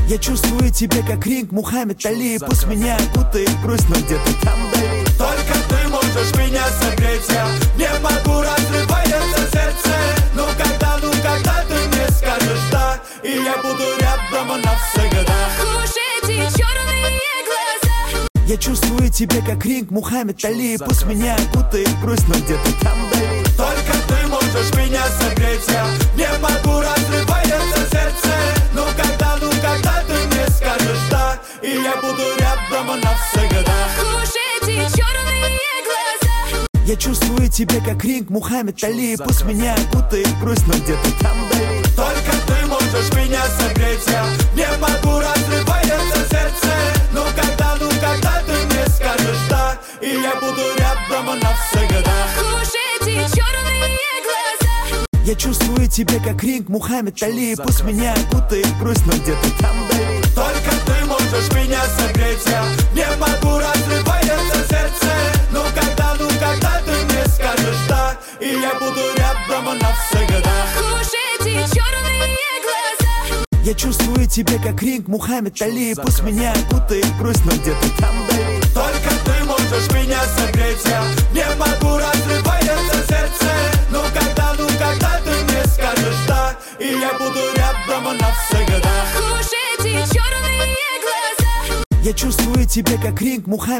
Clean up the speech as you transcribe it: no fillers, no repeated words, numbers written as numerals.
Я чувствую тебя как ринг Мухаммед Али. Пусть меня окутает грусть, но где-то там вдали. Только ты можешь меня согреть. Я не могу, разрывается сердце. Ну когда ты мне скажешь да, и я буду рядом навсегда. Уж эти черные глаза. Я чувствую тебя как ринг Мухаммед Али. Пусть меня окутает грусть, но где-то там вдали. Только ты можешь меня согреть. Я не могу, разрывается сердце. Ну когда ты мне скажешь да, и я буду рядом навсегда. Уж эти черные глаза. Я чувствую тебя как ринг Мухаммед Али. Пусть меня окутает грусть, но где-то там вдали. Только ты можешь меня согреть. Я не могу, разрывается сердце. Ну когда ты мне скажешь да, и я буду рядом навсегда. Уж эти черные глаза. Я чувствую тебя как ринг Мухаммед Али. Пусть меня окутает грусть, но где-то там вдали. Только ты можешь меня согреть. Я не могу, разрывается сердце. Ну когда ты мне скажешь да, и я буду рядом навсегда. Уж эти черные глаза. Я чувствую тебя как ринг Мухаммед Али. Пусть меня окутает грусть, но где-то там вдали. Только ты можешь меня согреть. Я не могу, разрывается сердце. Ну когда ты мне скажешь да, и я буду рядом навсегда. Уж эти черные глаза. Я чувствую тебя как ринг Мухаммед